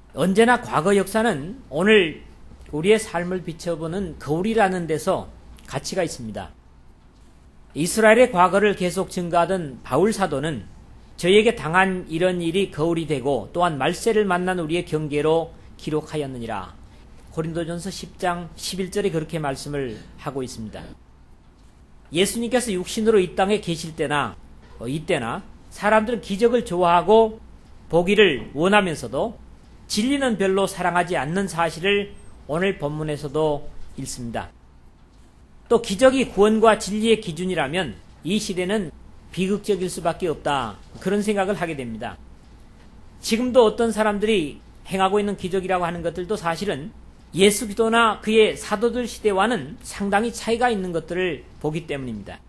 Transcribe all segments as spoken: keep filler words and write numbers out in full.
언제나 과거 역사는 오늘 우리의 삶을 비춰보는 거울이라는 데서 가치가 있습니다. 이스라엘의 과거를 계속 증거하던 바울 사도는 저에게 당한 이런 일이 거울이 되고 또한 말세를 만난 우리의 경계로 기록하였느니라. 고린도전서 십 장 십일 절에 그렇게 말씀을 하고 있습니다. 예수님께서 육신으로 이 땅에 계실 때나 어, 이때나 사람들은 기적을 좋아하고 보기를 원하면서도 진리는 별로 사랑하지 않는 사실을 오늘 본문에서도 읽습니다. 또 기적이 구원과 진리의 기준이라면 이 시대는 비극적일 수밖에 없다. 그런 생각을 하게 됩니다. 지금도 어떤 사람들이 행하고 있는 기적이라고 하는 것들도 사실은 예수 그리스도나 그의 사도들 시대와는 상당히 차이가 있는 것들을 보기 때문입니다.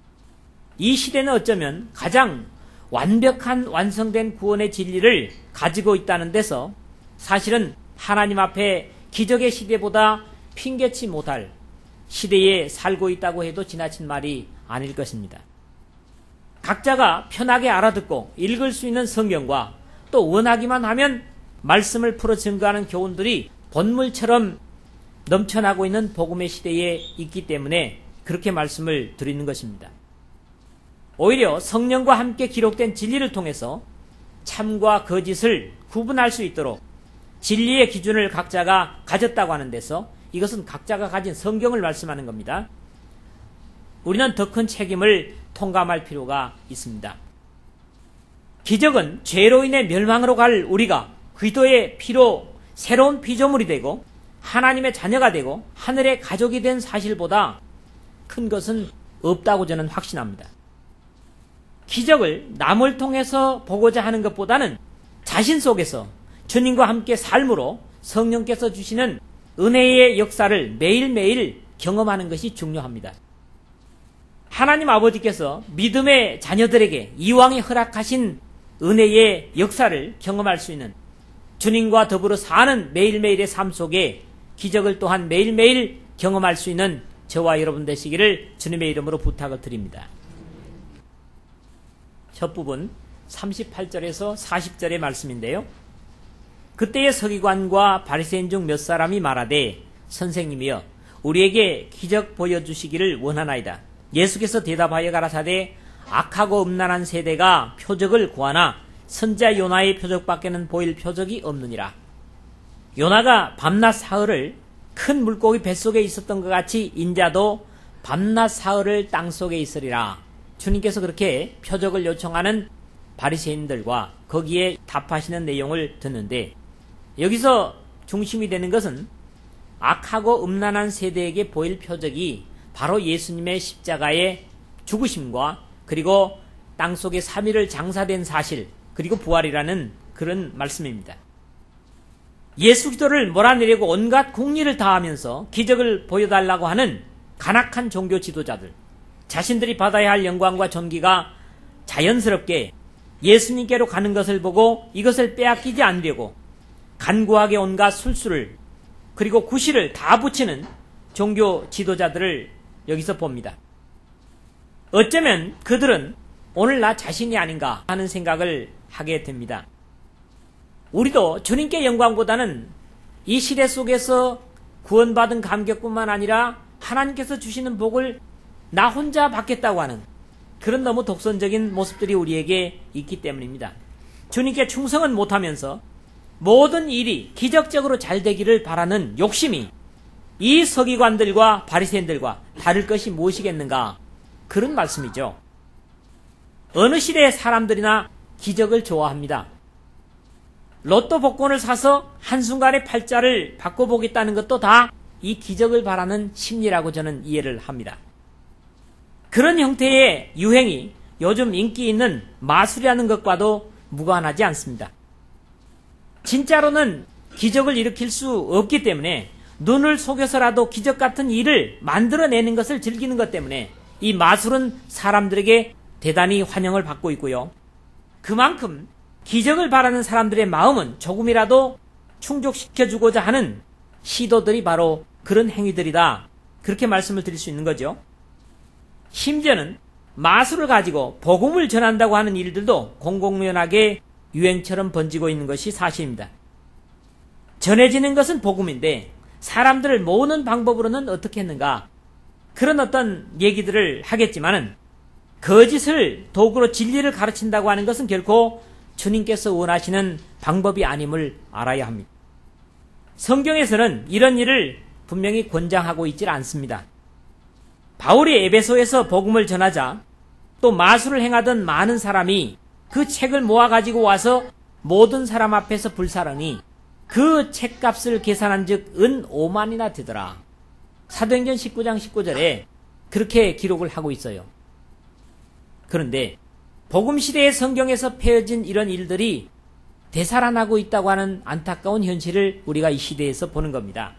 이 시대는 어쩌면 가장 완벽한 완성된 구원의 진리를 가지고 있다는 데서 사실은 하나님 앞에 기적의 시대보다 핑계치 못할 시대에 살고 있다고 해도 지나친 말이 아닐 것입니다. 각자가 편하게 알아듣고 읽을 수 있는 성경과 또 원하기만 하면 말씀을 풀어 증거하는 교훈들이 본물처럼 넘쳐나고 있는 복음의 시대에 있기 때문에 그렇게 말씀을 드리는 것입니다. 오히려 성령과 함께 기록된 진리를 통해서 참과 거짓을 구분할 수 있도록 진리의 기준을 각자가 가졌다고 하는 데서 이것은 각자가 가진 성경을 말씀하는 겁니다. 우리는 더 큰 책임을 통감할 필요가 있습니다. 기적은 죄로 인해 멸망으로 갈 우리가 그리스도의 피로 새로운 피조물이 되고 하나님의 자녀가 되고 하늘의 가족이 된 사실보다 큰 것은 없다고 저는 확신합니다. 기적을 남을 통해서 보고자 하는 것보다는 자신 속에서 주님과 함께 삶으로 성령께서 주시는 은혜의 역사를 매일매일 경험하는 것이 중요합니다. 하나님 아버지께서 믿음의 자녀들에게 이왕에 허락하신 은혜의 역사를 경험할 수 있는 주님과 더불어 사는 매일매일의 삶 속에 기적을 또한 매일매일 경험할 수 있는 저와 여러분 되시기를 주님의 이름으로 부탁을 드립니다. 첫 부분 삼십팔 절에서 사십 절의 말씀인데요. 그때의 서기관과 바리새인 중 몇 사람이 말하되 선생님이여 우리에게 기적 보여주시기를 원하나이다. 예수께서 대답하여 가라사대 악하고 음란한 세대가 표적을 구하나 선지자 요나의 표적밖에는 보일 표적이 없느니라. 요나가 밤낮 사흘을 큰 물고기 뱃속에 있었던 것 같이 인자도 밤낮 사흘을 땅속에 있으리라. 주님께서 그렇게 표적을 요청하는 바리새인들과 거기에 답하시는 내용을 듣는데 여기서 중심이 되는 것은 악하고 음란한 세대에게 보일 표적이 바로 예수님의 십자가의 죽으심과 그리고 땅속에 삼 일을 장사된 사실 그리고 부활이라는 그런 말씀입니다. 예수 그리스도를 몰아내려고 온갖 궁리를 다하면서 기적을 보여달라고 하는 간악한 종교 지도자들, 자신들이 받아야 할 영광과 존귀가 자연스럽게 예수님께로 가는 것을 보고 이것을 빼앗기지 않으려고 간구하게 온갖 술수를 그리고 구실을 다 붙이는 종교 지도자들을 여기서 봅니다. 어쩌면 그들은 오늘 나 자신이 아닌가 하는 생각을 하게 됩니다. 우리도 주님께 영광보다는 이 시대 속에서 구원받은 감격뿐만 아니라 하나님께서 주시는 복을 나 혼자 받겠다고 하는 그런 너무 독선적인 모습들이 우리에게 있기 때문입니다. 주님께 충성은 못하면서 모든 일이 기적적으로 잘 되기를 바라는 욕심이 이 서기관들과 바리새인들과 다를 것이 무엇이겠는가 그런 말씀이죠. 어느 시대의 사람들이나 기적을 좋아합니다. 로또 복권을 사서 한순간에 팔자를 바꿔보겠다는 것도 다 이 기적을 바라는 심리라고 저는 이해를 합니다. 그런 형태의 유행이 요즘 인기 있는 마술이라는 것과도 무관하지 않습니다. 진짜로는 기적을 일으킬 수 없기 때문에 눈을 속여서라도 기적 같은 일을 만들어내는 것을 즐기는 것 때문에 이 마술은 사람들에게 대단히 환영을 받고 있고요. 그만큼 기적을 바라는 사람들의 마음은 조금이라도 충족시켜주고자 하는 시도들이 바로 그런 행위들이다. 그렇게 말씀을 드릴 수 있는 거죠. 심지어는 마술을 가지고 복음을 전한다고 하는 일들도 공공연하게 유행처럼 번지고 있는 것이 사실입니다. 전해지는 것은 복음인데 사람들을 모으는 방법으로는 어떻게 했는가? 그런 어떤 얘기들을 하겠지만은 거짓을 도구로 진리를 가르친다고 하는 것은 결코 주님께서 원하시는 방법이 아님을 알아야 합니다. 성경에서는 이런 일을 분명히 권장하고 있질 않습니다. 바울이 에베소에서 복음을 전하자 또 마술을 행하던 많은 사람이 그 책을 모아가지고 와서 모든 사람 앞에서 불사르니 그 책값을 계산한 즉 은 오만이나 되더라. 사도행전 십구 장 십구 절에 그렇게 기록을 하고 있어요. 그런데 복음시대의 성경에서 펴진 이런 일들이 되살아나고 있다고 하는 안타까운 현실을 우리가 이 시대에서 보는 겁니다.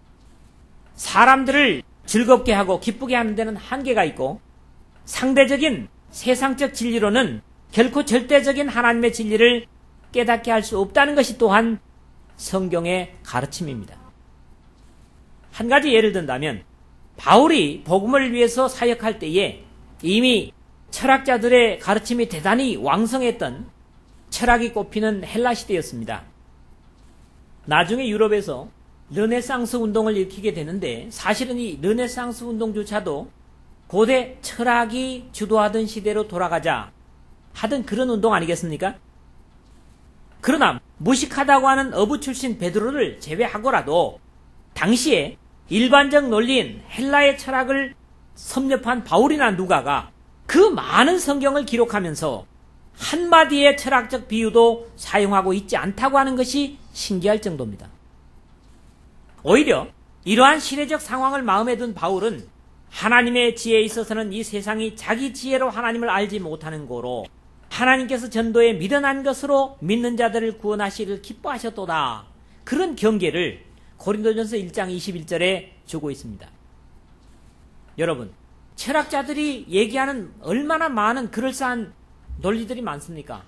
사람들을 즐겁게 하고 기쁘게 하는 데는 한계가 있고 상대적인 세상적 진리로는 결코 절대적인 하나님의 진리를 깨닫게 할 수 없다는 것이 또한 성경의 가르침입니다. 한 가지 예를 든다면 바울이 복음을 위해서 사역할 때에 이미 철학자들의 가르침이 대단히 왕성했던 철학이 꼽히는 헬라 시대였습니다. 나중에 유럽에서 르네상스 운동을 일으키게 되는데 사실은 이 르네상스 운동조차도 고대 철학이 주도하던 시대로 돌아가자 하던 그런 운동 아니겠습니까? 그러나 무식하다고 하는 어부 출신 베드로를 제외하고라도 당시에 일반적 논리인 헬라의 철학을 섭렵한 바울이나 누가가 그 많은 성경을 기록하면서 한마디의 철학적 비유도 사용하고 있지 않다고 하는 것이 신기할 정도입니다. 오히려 이러한 시대적 상황을 마음에 둔 바울은 하나님의 지혜에 있어서는 이 세상이 자기 지혜로 하나님을 알지 못하는 고로 하나님께서 전도에 미련한 것으로 믿는 자들을 구원하시기를 기뻐하셨도다. 그런 경계를 고린도전서 일 장 이십일 절에 주고 있습니다. 여러분, 철학자들이 얘기하는 얼마나 많은 그럴싸한 논리들이 많습니까?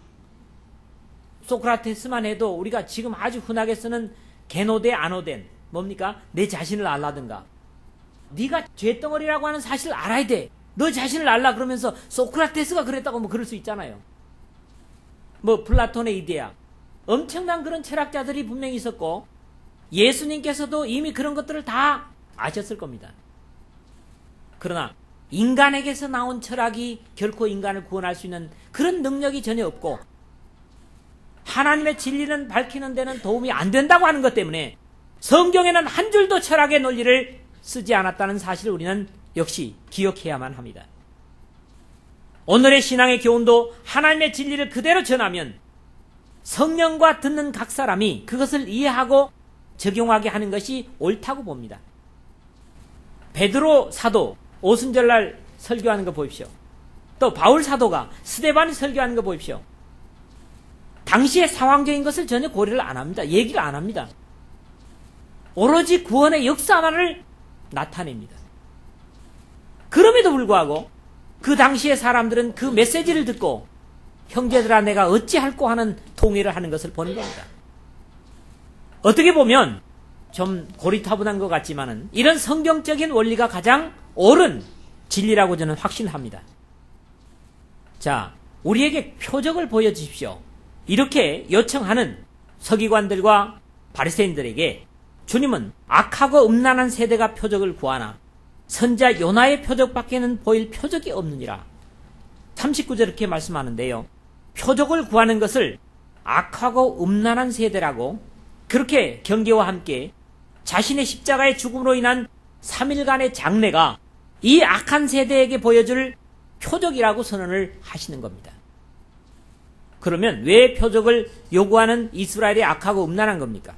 소크라테스만 해도 우리가 지금 아주 흔하게 쓰는 게노데 아노덴 뭡니까? 내 자신을 알라든가 네가 죄덩어리라고 하는 사실을 알아야 돼. 너 자신을 알라 그러면서 소크라테스가 그랬다고 뭐 그럴 수 있잖아요. 뭐 플라톤의 이데아 엄청난 그런 철학자들이 분명히 있었고 예수님께서도 이미 그런 것들을 다 아셨을 겁니다. 그러나 인간에게서 나온 철학이 결코 인간을 구원할 수 있는 그런 능력이 전혀 없고 하나님의 진리는 밝히는 데는 도움이 안 된다고 하는 것 때문에 성경에는 한 줄도 철학의 논리를 쓰지 않았다는 사실을 우리는 역시 기억해야만 합니다. 오늘의 신앙의 교훈도 하나님의 진리를 그대로 전하면 성령과 듣는 각 사람이 그것을 이해하고 적용하게 하는 것이 옳다고 봅니다. 베드로 사도 오순절날 설교하는 거 보십시오. 또 바울 사도가 스데반이 설교하는 거 보십시오. 당시의 상황적인 것을 전혀 고려를 안 합니다. 얘기를 안 합니다. 오로지 구원의 역사만을 나타냅니다. 그럼에도 불구하고 그 당시의 사람들은 그 메시지를 듣고 형제들아 내가 어찌할꼬 하는 통일을 하는 것을 보는 겁니다. 어떻게 보면 좀 고리타분한 것 같지만은 이런 성경적인 원리가 가장 옳은 진리라고 저는 확신합니다. 자, 우리에게 표적을 보여주십시오. 이렇게 요청하는 서기관들과 바리새인들에게 주님은 악하고 음란한 세대가 표적을 구하나 선지자 요나의 표적밖에는 보일 표적이 없느니라. 삼십구 절 이렇게 말씀하는데요. 표적을 구하는 것을 악하고 음란한 세대라고 그렇게 경계와 함께 자신의 십자가의 죽음으로 인한 삼 일간의 장래가 이 악한 세대에게 보여줄 표적이라고 선언을 하시는 겁니다. 그러면 왜 표적을 요구하는 이스라엘이 악하고 음란한 겁니까?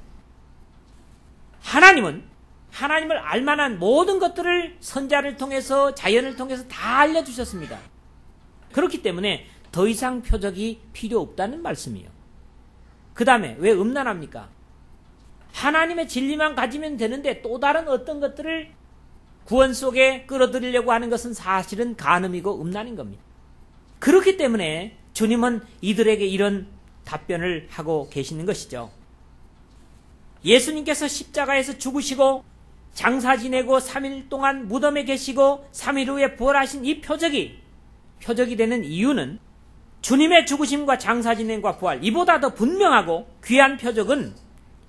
하나님은 하나님을 알만한 모든 것들을 선자를 통해서 자연을 통해서 다 알려주셨습니다. 그렇기 때문에 더 이상 표적이 필요 없다는 말씀이에요. 그 다음에 왜 음란합니까? 하나님의 진리만 가지면 되는데 또 다른 어떤 것들을 구원 속에 끌어들이려고 하는 것은 사실은 간음이고 음란인 겁니다. 그렇기 때문에 주님은 이들에게 이런 답변을 하고 계시는 것이죠. 예수님께서 십자가에서 죽으시고 장사 지내고 삼 일 동안 무덤에 계시고 삼 일 후에 부활하신 이 표적이 표적이 되는 이유는 주님의 죽으심과 장사 지냄과 부활 이보다 더 분명하고 귀한 표적은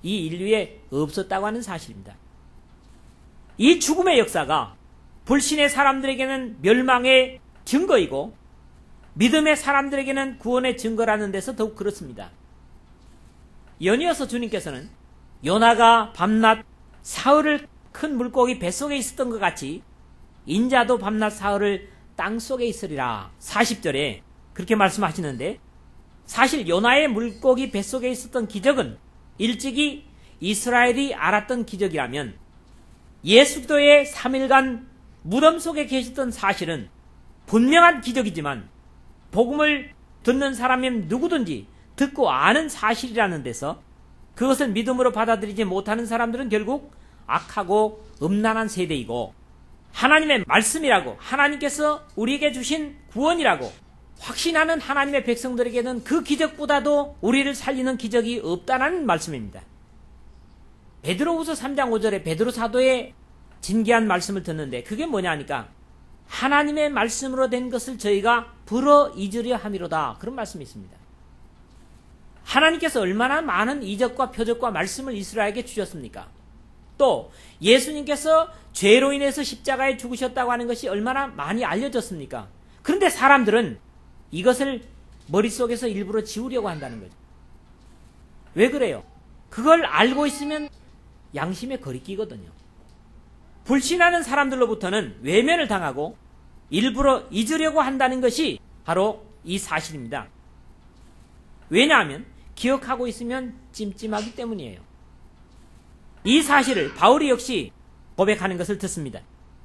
이 인류에 없었다고 하는 사실입니다. 이 죽음의 역사가 불신의 사람들에게는 멸망의 증거이고 믿음의 사람들에게는 구원의 증거라는 데서 더욱 그렇습니다. 연이어서 주님께서는 요나가 밤낮 사흘을 큰 물고기 뱃속에 있었던 것 같이 인자도 밤낮 사흘을 땅속에 있으리라 사십 절에 그렇게 말씀하시는데, 사실 요나의 물고기 뱃속에 있었던 기적은 일찍이 이스라엘이 알았던 기적이라면 예수 그리스도의 삼 일간 무덤 속에 계셨던 사실은 분명한 기적이지만 복음을 듣는 사람이면 누구든지 듣고 아는 사실이라는 데서 그것을 믿음으로 받아들이지 못하는 사람들은 결국 악하고 음란한 세대이고, 하나님의 말씀이라고 하나님께서 우리에게 주신 구원이라고 확신하는 하나님의 백성들에게는 그 기적보다도 우리를 살리는 기적이 없다는 말씀입니다. 베드로후서 삼 장 오 절에 베드로 사도의 진귀한 말씀을 듣는데 그게 뭐냐 하니까 하나님의 말씀으로 된 것을 저희가 불어 잊으려 함이로다, 그런 말씀이 있습니다. 하나님께서 얼마나 많은 이적과 표적과 말씀을 이스라엘에게 주셨습니까? 또 예수님께서 죄로 인해서 십자가에 죽으셨다고 하는 것이 얼마나 많이 알려졌습니까? 그런데 사람들은 이것을 머릿속에서 일부러 지우려고 한다는 거죠. 왜 그래요? 그걸 알고 있으면 양심에 거리끼거든요. 불신하는 사람들로부터는 외면을 당하고 일부러 잊으려고 한다는 것이 바로 이 사실입니다. 왜냐하면 기억하고 있으면 찜찜하기 때문이에요. 이 사실을 바울이 역시 고백하는 것을 듣습니다.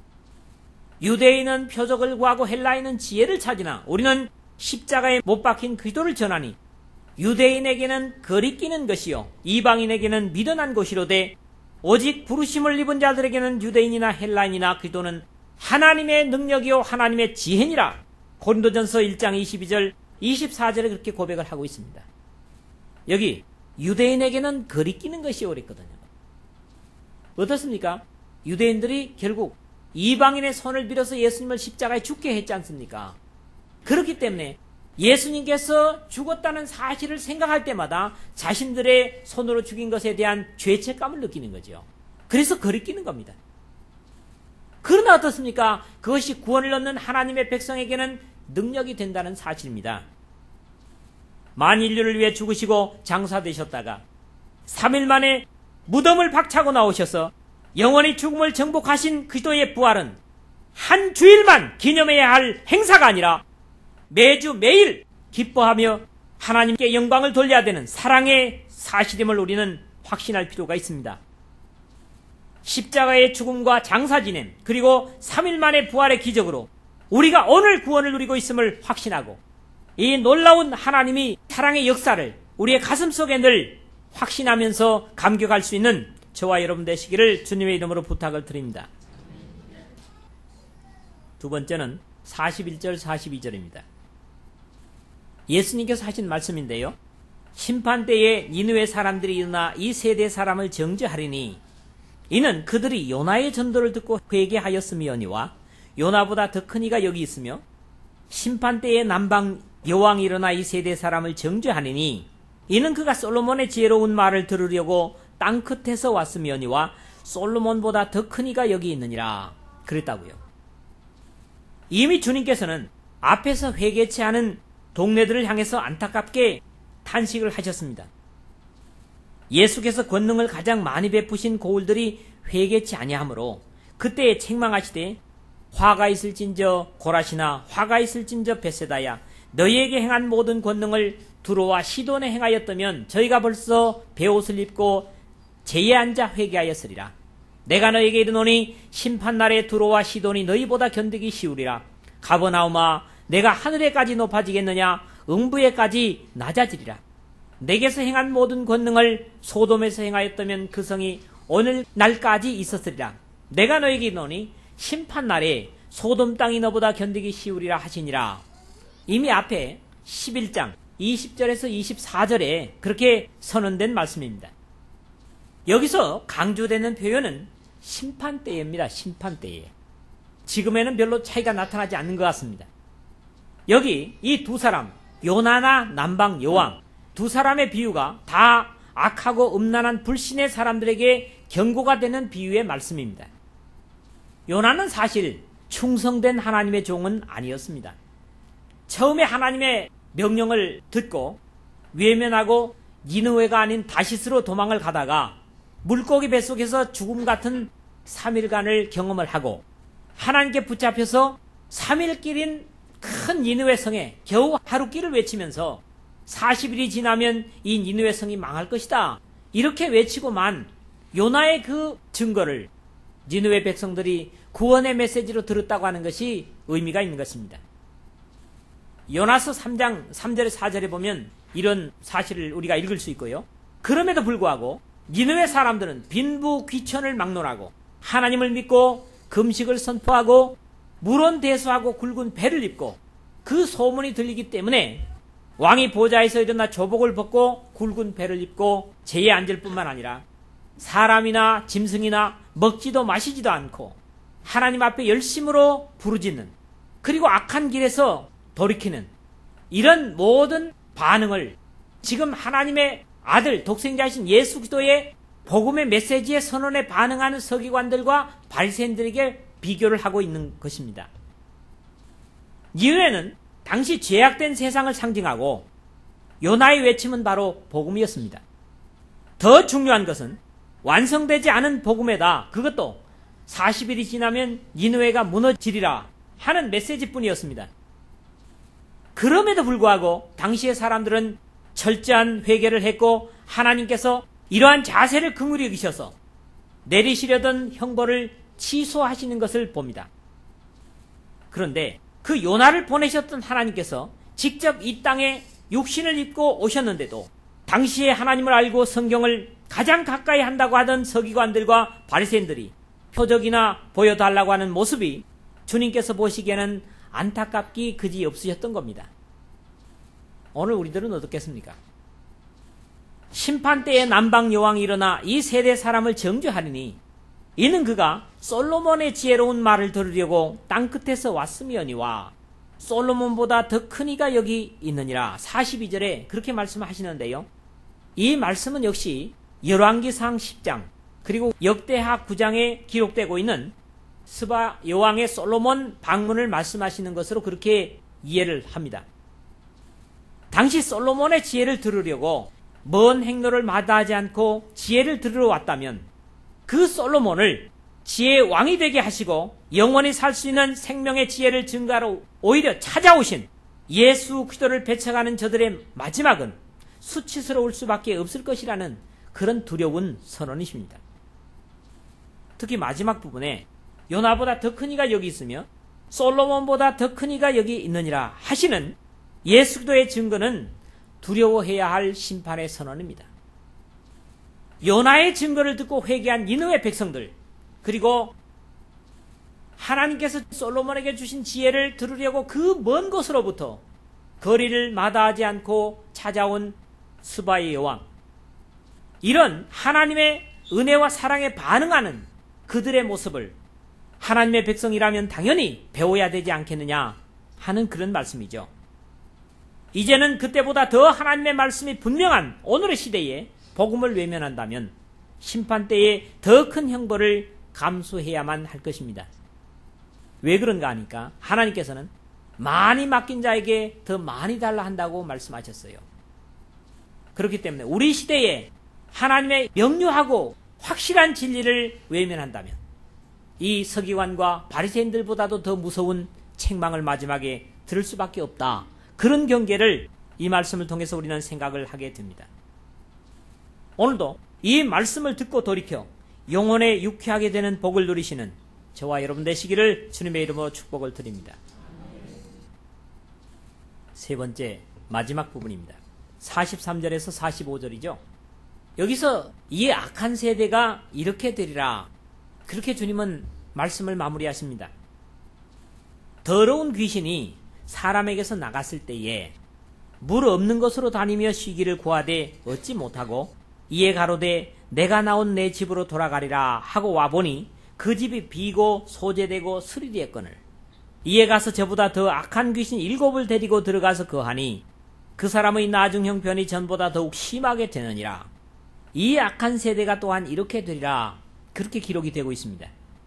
유대인은 표적을 구하고 헬라인은 지혜를 찾으나 우리는 십자가에 못 박힌 그리스도를 전하니 유대인에게는 거리끼는 것이요 이방인에게는 미련한 것이로되 오직 부르심을 입은 자들에게는 유대인이나 헬라인이나 그리스도는 하나님의 능력이요 하나님의 지혜니라. 고린도전서 일 장 이십이 절 이십사 절에 그렇게 고백을 하고 있습니다. 여기 유대인에게는 거리끼는 것이요 그랬거든요. 어떻습니까? 유대인들이 결국 이방인의 손을 빌어서 예수님을 십자가에 죽게 했지 않습니까? 그렇기 때문에 예수님께서 죽었다는 사실을 생각할 때마다 자신들의 손으로 죽인 것에 대한 죄책감을 느끼는 거죠. 그래서 거리끼는 겁니다. 그러나 어떻습니까? 그것이 구원을 얻는 하나님의 백성에게는 능력이 된다는 사실입니다. 만인류를 위해 죽으시고 장사되셨다가 삼 일 만에 무덤을 박차고 나오셔서 영원히 죽음을 정복하신 그리스도의 부활은 한 주일만 기념해야 할 행사가 아니라 매주 매일 기뻐하며 하나님께 영광을 돌려야 되는 사랑의 사실임을 우리는 확신할 필요가 있습니다. 십자가의 죽음과 장사 지냄 그리고 삼 일 만의 부활의 기적으로 우리가 오늘 구원을 누리고 있음을 확신하고 이 놀라운 하나님이 사랑의 역사를 우리의 가슴 속에 늘 확신하면서 감격할 수 있는 저와 여러분 되시기를 주님의 이름으로 부탁을 드립니다. 두 번째는 사십일 절 사십이 절입니다. 예수님께서 하신 말씀인데요. 심판때에 니느웨 사람들이 일어나 이 세대 사람을 정죄하리니 이는 그들이 요나의 전도를 듣고 회개하였음이오니와 요나보다 더 큰 이가 여기 있으며 심판때에 남방 여왕이 일어나 이 세대 사람을 정죄하리니 이는 그가 솔로몬의 지혜로운 말을 들으려고 땅끝에서 왔음이오니와 솔로몬보다 더 큰 이가 여기 있느니라 그랬다고요. 이미 주님께서는 앞에서 회개치 않은 동네들을 향해서 안타깝게 탄식을 하셨습니다. 예수께서 권능을 가장 많이 베푸신 고울들이 회개치 아니하므로 그때에 책망하시되 화가 있을진저 고라시나 화가 있을진저 베세다야 너희에게 행한 모든 권능을 두로와 시돈에 행하였다면 저희가 벌써 베옷을 입고 제에 앉아 회개하였으리라. 내가 너희에게 이르노니 심판날에 두로와 시돈이 너희보다 견디기 쉬우리라. 가버나움아 내가 하늘에까지 높아지겠느냐 응부에까지 낮아지리라. 내게서 행한 모든 권능을 소돔에서 행하였다면 그 성이 오늘날까지 있었으리라. 내가 너희에게 이르노니 심판날에 소돔 땅이 너보다 견디기 쉬우리라 하시니라. 이미 앞에 십일 장 이십 절에서 이십사 절에 그렇게 선언된 말씀입니다. 여기서 강조되는 표현은 심판때입니다. 심판때에. 지금에는 별로 차이가 나타나지 않는 것 같습니다. 여기 이 두 사람 요나나 남방 여왕 두 사람의 비유가 다 악하고 음란한 불신의 사람들에게 경고가 되는 비유의 말씀입니다. 요나는 사실 충성된 하나님의 종은 아니었습니다. 처음에 하나님의 명령을 듣고 외면하고 니느웨가 아닌 다시스로 도망을 가다가 물고기 뱃속에서 죽음 같은 삼 일간을 경험을 하고 하나님께 붙잡혀서 삼 일 길인 큰 니느웨 성에 겨우 하루 길을 외치면서 사십 일이 지나면 이 니느웨 성이 망할 것이다, 이렇게 외치고만 요나의 그 증거를 니느웨 백성들이 구원의 메시지로 들었다고 하는 것이 의미가 있는 것입니다. 요나서 삼 장 삼 절에 사 절에 보면 이런 사실을 우리가 읽을 수 있고요. 그럼에도 불구하고 니느웨 사람들은 빈부 귀천을 막론하고 하나님을 믿고 금식을 선포하고 물론 대수하고 굵은 배를 입고 그 소문이 들리기 때문에 왕이 보좌에서 일어나 조복을 벗고 굵은 배를 입고 제에 앉을 뿐만 아니라 사람이나 짐승이나 먹지도 마시지도 않고 하나님 앞에 열심으로 부르짖는, 그리고 악한 길에서 돌이키는 이런 모든 반응을 지금 하나님의 아들 독생자이신 예수 그리스도의 복음의 메시지의 선언에 반응하는 서기관들과 바리새인들에게 비교를 하고 있는 것입니다. 니느웨는 당시 죄악된 세상을 상징하고 요나의 외침은 바로 복음이었습니다. 더 중요한 것은 완성되지 않은 복음에다 그것도 사십 일이 지나면 니느웨가 무너지리라 하는 메시지뿐이었습니다. 그럼에도 불구하고 당시의 사람들은 철저한 회개를 했고 하나님께서 이러한 자세를 긍휼히 여기셔서 내리시려던 형벌을 취소하시는 것을 봅니다. 그런데 그 요나를 보내셨던 하나님께서 직접 이 땅에 육신을 입고 오셨는데도 당시에 하나님을 알고 성경을 가장 가까이 한다고 하던 서기관들과 바리새인들이 표적이나 보여달라고 하는 모습이 주님께서 보시기에는 안타깝기 그지 없으셨던 겁니다. 오늘 우리들은 어떻겠습니까? 심판 때에 남방 여왕이 일어나 이 세대 사람을 정죄하리니 이는 그가 솔로몬의 지혜로운 말을 들으려고 땅끝에서 왔으며니와 솔로몬보다 더 큰 이가 여기 있느니라. 사십이 절에 그렇게 말씀하시는데요. 이 말씀은 역시 열왕기상 십 장 그리고 역대하 구 장에 기록되고 있는 스바 여왕의 솔로몬 방문을 말씀하시는 것으로 그렇게 이해를 합니다. 당시 솔로몬의 지혜를 들으려고 먼 행로를 마다하지 않고 지혜를 들으러 왔다면 그 솔로몬을 지혜의 왕이 되게 하시고 영원히 살 수 있는 생명의 지혜를 증가로 오히려 찾아오신 예수 그리스도를 배척하는 저들의 마지막은 수치스러울 수밖에 없을 것이라는 그런 두려운 선언이십니다. 특히 마지막 부분에 요나보다 더 큰 이가 여기 있으며 솔로몬보다 더 큰 이가 여기 있느니라 하시는 예수 그리스도의 증거는 두려워해야 할 심판의 선언입니다. 요나의 증거를 듣고 회개한 니느웨 백성들, 그리고 하나님께서 솔로몬에게 주신 지혜를 들으려고 그 먼 곳으로부터 거리를 마다하지 않고 찾아온 스바의 여왕, 이런 하나님의 은혜와 사랑에 반응하는 그들의 모습을 하나님의 백성이라면 당연히 배워야 되지 않겠느냐 하는 그런 말씀이죠. 이제는 그때보다 더 하나님의 말씀이 분명한 오늘의 시대에 복음을 외면한다면 심판 때에 더 큰 형벌을 감수해야만 할 것입니다. 왜 그런가 하니까 하나님께서는 많이 맡긴 자에게 더 많이 달라 한다고 말씀하셨어요. 그렇기 때문에 우리 시대에 하나님의 명료하고 확실한 진리를 외면한다면 이 서기관과 바리새인들보다도 더 무서운 책망을 마지막에 들을 수밖에 없다. 그런 경계를 이 말씀을 통해서 우리는 생각을 하게 됩니다. 오늘도 이 말씀을 듣고 돌이켜 영혼에 유쾌하게 되는 복을 누리시는 저와 여러분 되시기를 주님의 이름으로 축복을 드립니다. 세 번째 마지막 부분입니다. 사십삼 절에서 사십오 절이죠. 여기서 이 악한 세대가 이렇게 되리라, 그렇게 주님은 말씀을 마무리하십니다. 더러운 귀신이 사람에게서 나갔을 때에 물 없는 곳으로 다니며 쉬기를 구하되 얻지 못하고 이에 가로되 내가 나온 내 집으로 돌아가리라 하고 와보니 그 집이 비고 소재되고 스리되었거늘 이에 가서 저보다 더 악한 귀신 일곱을 데리고 들어가서 거하니 그 사람의 나중 형편이 전보다 더욱 심하게 되느니라. 이 악한 세대가 또한 이렇게 되리라. 그렇게 기록이 되고 있습니다.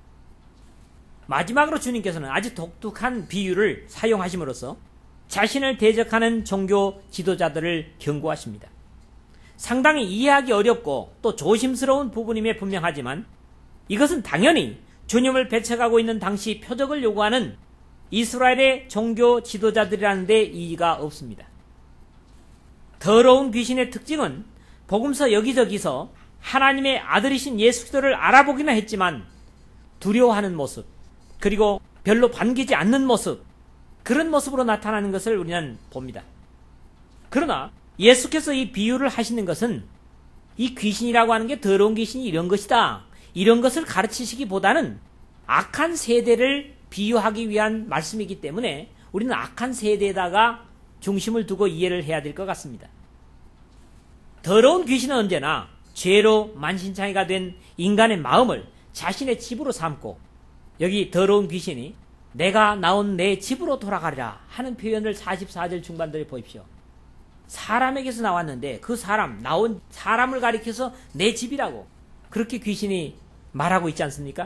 마지막으로 주님께서는 아주 독특한 비유를 사용하심으로써 자신을 대적하는 종교 지도자들을 경고하십니다. 상당히 이해하기 어렵고 또 조심스러운 부분임에 분명하지만 이것은 당연히 주님을 배척하고 있는 당시 표적을 요구하는 이스라엘의 종교 지도자들이라는 데 이의가 없습니다. 더러운 귀신의 특징은 복음서 여기저기서 하나님의 아들이신 예수 그리스도를 알아보기는 했지만 두려워하는 모습, 그리고 별로 반기지 않는 모습, 그런 모습으로 나타나는 것을 우리는 봅니다. 그러나 예수께서 이 비유를 하시는 것은 이 귀신이라고 하는 게 더러운 귀신이 이런 것이다, 이런 것을 가르치시기보다는 악한 세대를 비유하기 위한 말씀이기 때문에 우리는 악한 세대에다가 중심을 두고 이해를 해야 될 것 같습니다. 더러운 귀신은 언제나 죄로 만신창이가 된 인간의 마음을 자신의 집으로 삼고, 여기 더러운 귀신이 내가 나온 내 집으로 돌아가리라 하는 표현을 사십사 절 중반들에 보십시오. 사람에게서 나왔는데 그 사람, 나온 사람을 가리켜서 내 집이라고 그렇게 귀신이 말하고 있지 않습니까?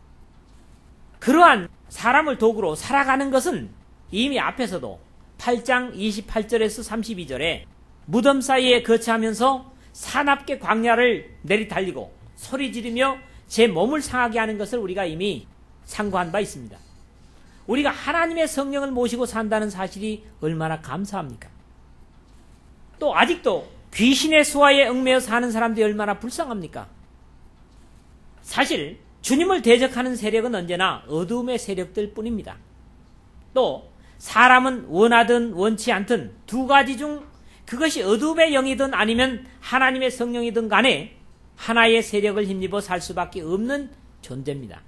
그러한 사람을 도구로 살아가는 것은 이미 앞에서도 팔 장 이십팔 절에서 삼십이 절에 무덤 사이에 거처하면서 사납게 광야를 내리달리고 소리 지르며 제 몸을 상하게 하는 것을 우리가 이미 상고한 바 있습니다. 우리가 하나님의 성령을 모시고 산다는 사실이 얼마나 감사합니까? 또 아직도 귀신의 수하에 얽매여 사는 사람들이 얼마나 불쌍합니까? 사실 주님을 대적하는 세력은 언제나 어두움의 세력들 뿐입니다. 또 사람은 원하든 원치 않든 두 가지 중 그것이 어두움의 영이든 아니면 하나님의 성령이든 간에 하나의 세력을 힘입어 살 수밖에 없는 존재입니다.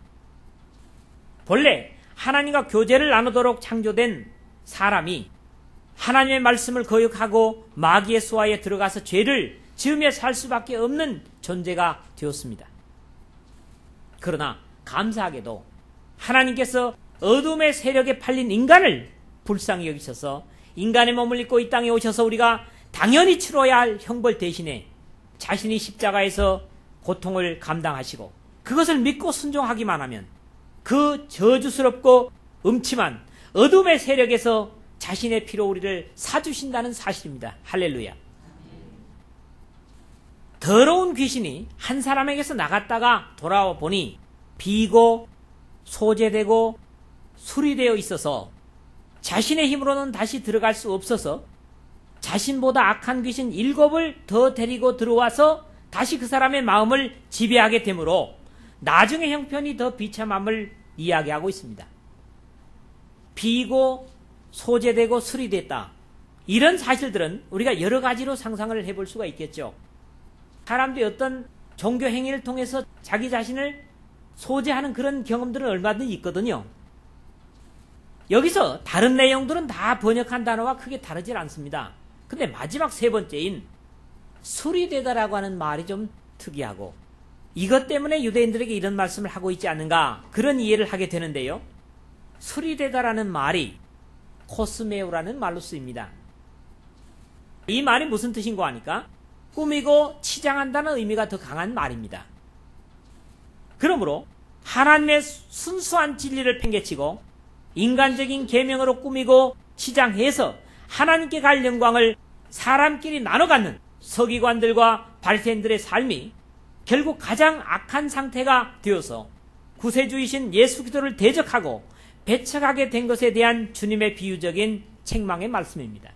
본래 하나님과 교제를 나누도록 창조된 사람이 하나님의 말씀을 거역하고 마귀의 수하에 들어가서 죄를 지으며 살 수밖에 없는 존재가 되었습니다. 그러나 감사하게도 하나님께서 어둠의 세력에 팔린 인간을 불쌍히 여기셔서 인간의 몸을 입고 이 땅에 오셔서 우리가 당연히 치러야 할 형벌 대신에 자신이 십자가에서 고통을 감당하시고 그것을 믿고 순종하기만 하면 그 저주스럽고 음침한 어둠의 세력에서 자신의 피로 우리를 사주신다는 사실입니다. 할렐루야. 더러운 귀신이 한 사람에게서 나갔다가 돌아와 보니 비고 소재되고 수리되어 있어서 자신의 힘으로는 다시 들어갈 수 없어서 자신보다 악한 귀신 일곱을 더 데리고 들어와서 다시 그 사람의 마음을 지배하게 되므로 나중의 형편이 더 비참함을 이야기하고 있습니다. 비고 소재되고 수리됐다. 이런 사실들은 우리가 여러 가지로 상상을 해볼 수가 있겠죠. 사람들이 어떤 종교 행위를 통해서 자기 자신을 소재하는 그런 경험들은 얼마든지 있거든요. 여기서 다른 내용들은 다 번역한 단어와 크게 다르질 않습니다. 근데 마지막 세 번째인 수리되다라고 하는 말이 좀 특이하고 이것 때문에 유대인들에게 이런 말씀을 하고 있지 않는가 그런 이해를 하게 되는데요. 수리되다라는 말이 코스메오라는 말로 쓰입니다. 이 말이 무슨 뜻인가 하니까 꾸미고 치장한다는 의미가 더 강한 말입니다. 그러므로 하나님의 순수한 진리를 팽개치고 인간적인 계명으로 꾸미고 치장해서 하나님께 갈 영광을 사람끼리 나눠 갖는 서기관들과 바리새인들의 삶이 결국 가장 악한 상태가 되어서 구세주이신 예수 그리스도를 대적하고 배척하게 된 것에 대한 주님의 비유적인 책망의 말씀입니다.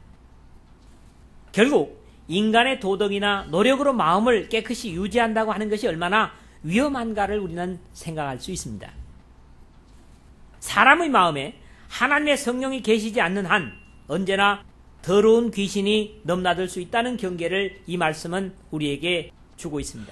결국 인간의 도덕이나 노력으로 마음을 깨끗이 유지한다고 하는 것이 얼마나 위험한가를 우리는 생각할 수 있습니다. 사람의 마음에 하나님의 성령이 계시지 않는 한 언제나 더러운 귀신이 넘나들 수 있다는 경계를 이 말씀은 우리에게 주고 있습니다.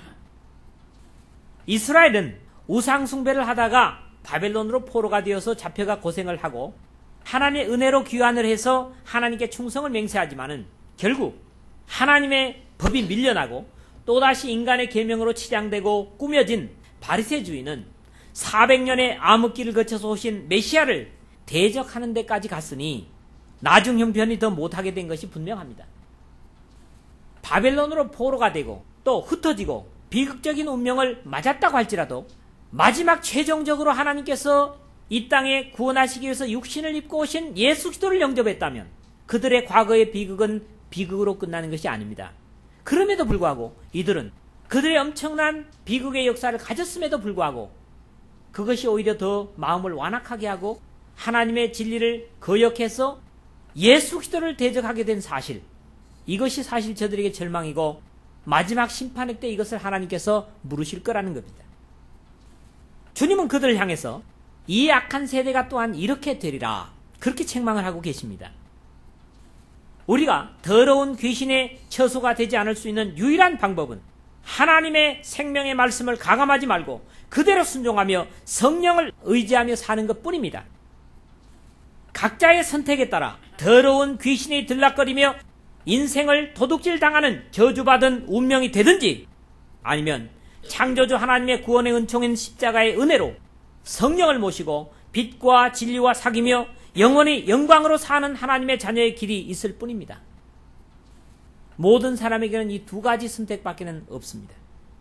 이스라엘은 우상 숭배를 하다가 바벨론으로 포로가 되어서 잡혀가 고생을 하고 하나님의 은혜로 귀환을 해서 하나님께 충성을 맹세하지만은 결국 하나님의 법이 밀려나고 또다시 인간의 계명으로 치장되고 꾸며진 바리새주의는 사백 년의 암흑기를 거쳐서 오신 메시아를 대적하는 데까지 갔으니 나중 형편이 더 못하게 된 것이 분명합니다. 바벨론으로 포로가 되고 또 흩어지고 비극적인 운명을 맞았다고 할지라도 마지막 최종적으로 하나님께서 이 땅에 구원하시기 위해서 육신을 입고 오신 예수 그리스도를 영접했다면 그들의 과거의 비극은 비극으로 끝나는 것이 아닙니다. 그럼에도 불구하고 이들은 그들의 엄청난 비극의 역사를 가졌음에도 불구하고 그것이 오히려 더 마음을 완악하게 하고 하나님의 진리를 거역해서 예수 그리스도를 대적하게 된 사실, 이것이 사실 저들에게 절망이고 마지막 심판의 때 이것을 하나님께서 물으실 거라는 겁니다. 주님은 그들을 향해서 이 악한 세대가 또한 이렇게 되리라, 그렇게 책망을 하고 계십니다. 우리가 더러운 귀신의 처소가 되지 않을 수 있는 유일한 방법은 하나님의 생명의 말씀을 가감하지 말고 그대로 순종하며 성령을 의지하며 사는 것뿐입니다. 각자의 선택에 따라 더러운 귀신이 들락거리며 인생을 도둑질 당하는 저주받은 운명이 되든지, 아니면 창조주 하나님의 구원의 은총인 십자가의 은혜로 성령을 모시고 빛과 진리와 사귀며 영원히 영광으로 사는 하나님의 자녀의 길이 있을 뿐입니다. 모든 사람에게는 이 두 가지 선택밖에는 없습니다.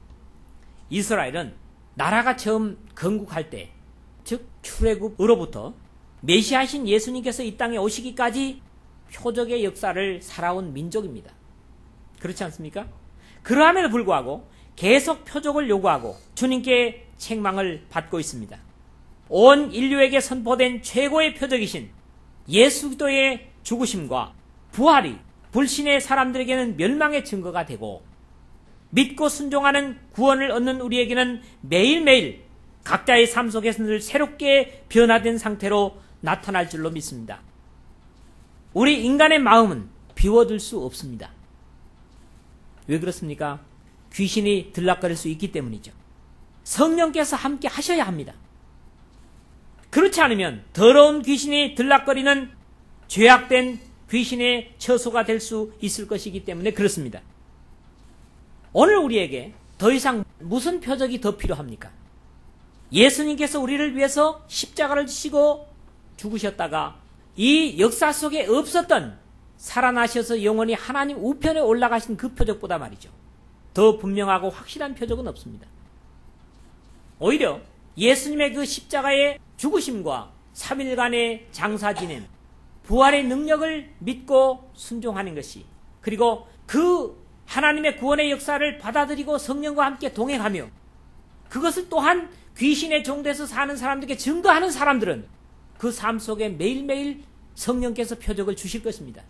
이스라엘은 나라가 처음 건국할 때, 즉 출애굽으로부터 메시아신 예수님께서 이 땅에 오시기까지 표적의 역사를 살아온 민족입니다. 그렇지 않습니까? 그러함에도 불구하고 계속 표적을 요구하고 주님께 책망을 받고 있습니다. 온 인류에게 선포된 최고의 표적이신 예수 그리스도의 죽으심과 부활이 불신의 사람들에게는 멸망의 증거가 되고, 믿고 순종하는 구원을 얻는 우리에게는 매일매일 각자의 삶 속에서 늘 새롭게 변화된 상태로 나타날 줄로 믿습니다. 우리 인간의 마음은 비워둘 수 없습니다. 왜 그렇습니까? 귀신이 들락거릴 수 있기 때문이죠. 성령께서 함께 하셔야 합니다. 그렇지 않으면 더러운 귀신이 들락거리는 죄악된 귀신의 처소가 될 수 있을 것이기 때문에 그렇습니다. 오늘 우리에게 더 이상 무슨 표적이 더 필요합니까? 예수님께서 우리를 위해서 십자가를 지시고 죽으셨다가 이 역사 속에 없었던 살아나셔서 영원히 하나님 우편에 올라가신 그 표적보다 말이죠, 더 분명하고 확실한 표적은 없습니다. 오히려 예수님의 그 십자가의 죽으심과 삼 일간의 장사 지냄, 부활의 능력을 믿고 순종하는 것이, 그리고 그 하나님의 구원의 역사를 받아들이고 성령과 함께 동행하며 그것을 또한 귀신의 종돼서 사는 사람들에게 증거하는 사람들은 그 삶 속에 매일매일 성령께서 표적을 주실 것입니다.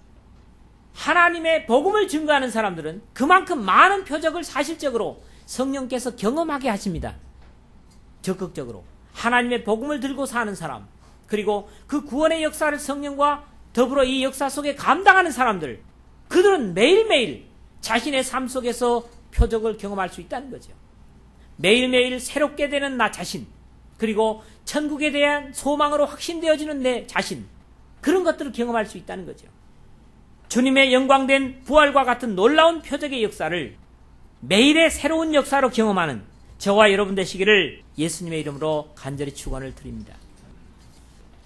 하나님의 복음을 증거하는 사람들은 그만큼 많은 표적을 사실적으로 성령께서 경험하게 하십니다. 적극적으로 하나님의 복음을 들고 사는 사람, 그리고 그 구원의 역사를 성령과 더불어 이 역사 속에 감당하는 사람들, 그들은 매일매일 자신의 삶 속에서 표적을 경험할 수 있다는 거죠. 매일매일 새롭게 되는 나 자신, 그리고 천국에 대한 소망으로 확신되어지는 내 자신, 그런 것들을 경험할 수 있다는 거죠. 주님의 영광된 부활과 같은 놀라운 표적의 역사를 매일의 새로운 역사로 경험하는 저와 여러분 되시기를 예수님의 이름으로 간절히 축원을 드립니다.